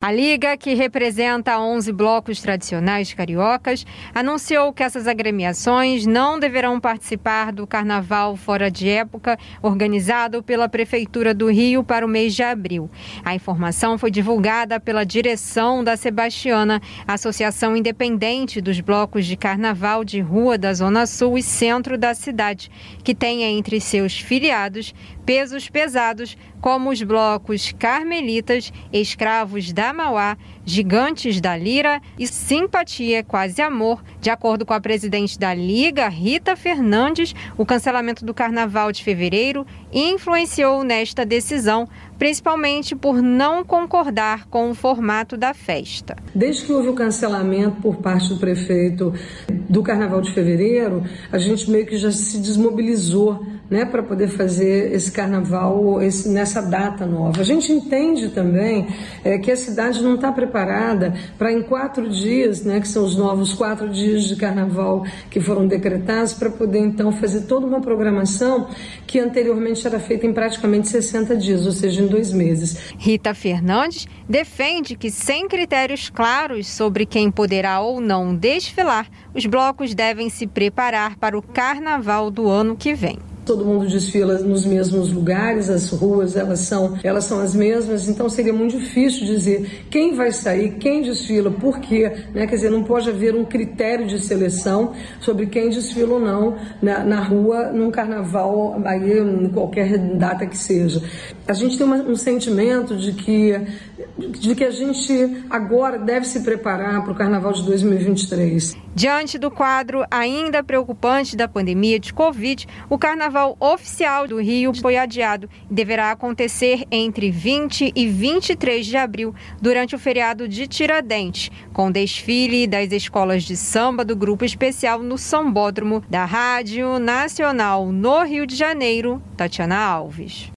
A Liga, que representa 11 blocos tradicionais cariocas, anunciou que essas agremiações não deverão participar do Carnaval Fora de Época, organizado pela Prefeitura do Rio para o mês de abril. A informação foi divulgada pela direção da Sebastiana, Associação Independente dos Blocos de Carnaval de Rua da Zona Sul e Centro da cidade, que tem entre seus filiados pesos pesados como os blocos Carmelitas, Escravos da Mauá, Gigantes da Lira e Simpatia Quase Amor. De acordo com a presidente da Liga, Rita Fernandes, o cancelamento do Carnaval de fevereiro influenciou nesta decisão, principalmente por não concordar com o formato da festa. Desde que houve o cancelamento por parte do prefeito do Carnaval de fevereiro, a gente meio que já se desmobilizou, para poder fazer esse carnaval nessa data nova. A gente entende também que a cidade não está preparada para em 4 dias, que são os novos 4 dias de carnaval que foram decretados, para poder então fazer toda uma programação que anteriormente era feita em praticamente 60 dias, ou seja, em 2 meses. Rita Fernandes defende que, sem critérios claros sobre quem poderá ou não desfilar, os blocos devem se preparar para o carnaval do ano que vem. Todo mundo desfila nos mesmos lugares, as ruas elas são as mesmas, então seria muito difícil dizer quem vai sair, quem desfila, por quê, Quer dizer, não pode haver um critério de seleção sobre quem desfila ou não na rua, num carnaval, aí, em qualquer data que seja. A gente tem um sentimento de que a gente agora deve se preparar para o carnaval de 2023. Diante do quadro ainda preocupante da pandemia de Covid, o Carnaval Oficial do Rio foi adiado e deverá acontecer entre 20 e 23 de abril, durante o feriado de Tiradentes, com desfile das escolas de samba do Grupo Especial no Sambódromo da Rádio Nacional no Rio de Janeiro, Tatiana Alves.